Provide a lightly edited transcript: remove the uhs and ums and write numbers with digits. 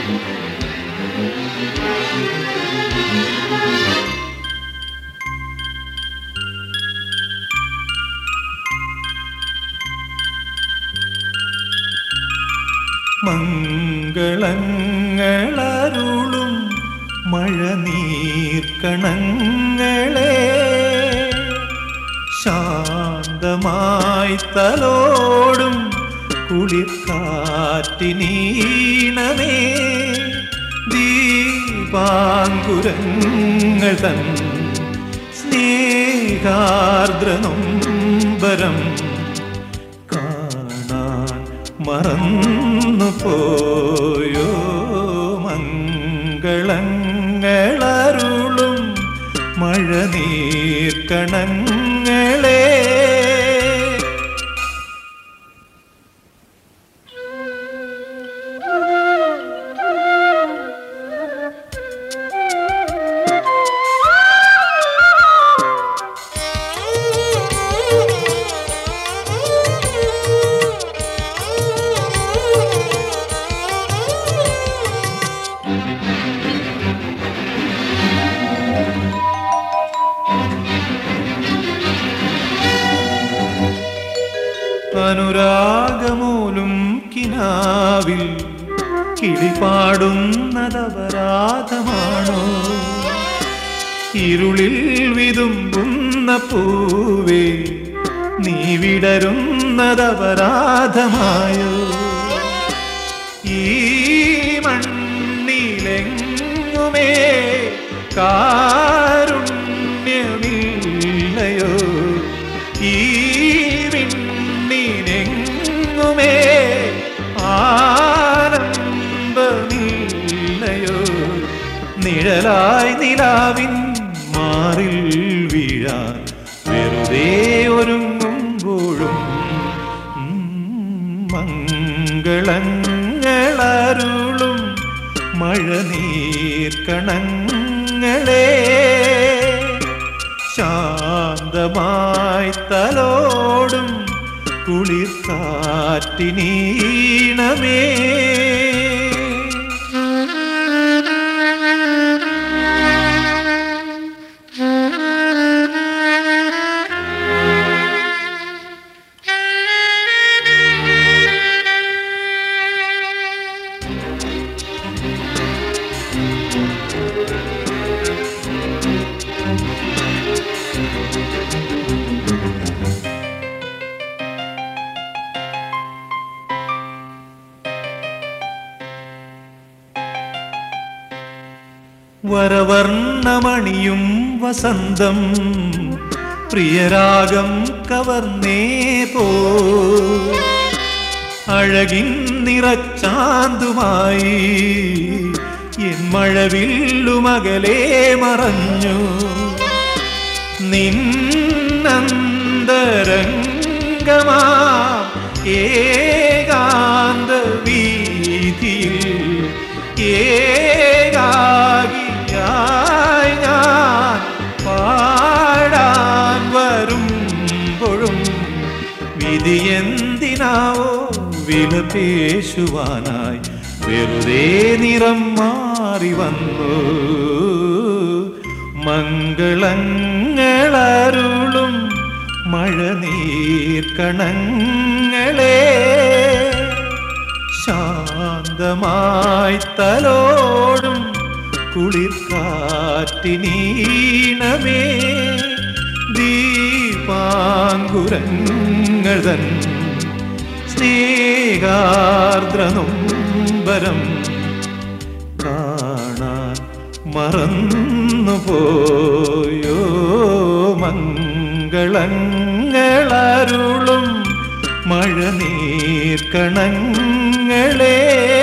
മംഗളങ്ങളരുളും മഴനീർക്കണങ്ങളെ ശാന്തമായി തലോടും കുളിർക്കാറ്റിനീണമേ ദീപാങ്കുരങ്ങൾ തൻ സ്നേഹാർദ്രനൊമ്പരം കാണാൻ മറന്നു പോയോ മംഗളങ്ങളരുളും മഴനീർക്കണങ്ങളെ അനുരാഗമൂലും കിനാവിൽ കിളിപാടുന്നതപരാധമാണോ ഇരുളിൽ വിതുമ്പുന്ന പൂവേ നീ വിടരുന്നതപരാധമായോ ഈ മണ്ണിലെങ്ങുമേ കാരുണ്യമില്ലയോ ഈ െങ്ങുമേ ആനന്ദമില്ലയോ നിഴലായി നിലാവിൻ മാറിൽ വീഴാൻ വെറുതെ ഒരുങ്ങുമ്പോഴും മംഗളങ്ങളരുളും മഴനീർക്കണങ്ങളെ ശാന്തമായി തലോടും കുളിർക്കാറ്റിനീണമേ വരവർണ്ണമണിയും വസന്തം പ്രിയരാഗം കവർന്നേ പോ അഴകിൻ നിറച്ചാന്തുമായി എൻ മഴവില്ലുമകലേ മറഞ്ഞു നിന്നന്തരംഗമാ ഏകാന്ത വീതിയിൽ ഏകാകിയായി ഞാൻ പാടാൻ വരുമ്പോഴും വിധിയെന്തിനാവോ വിലപേശുവാനായി വെറുതെ നിറം മാറി വന്നു മംഗളങ്ങളരുളും മഴനീർക്കണങ്ങളെ ശാന്തമായി തലോടും കുളിർക്കാറ്റിനീണമേ ദീപാങ്കുരങ്ങൾ തൻ സ്നേഹാർദ്രനൊമ്പരം കാണാൻ മറന്നു പോയോ മംഗളങ്ങളരുളും മഴനീർക്കണങ്ങളെ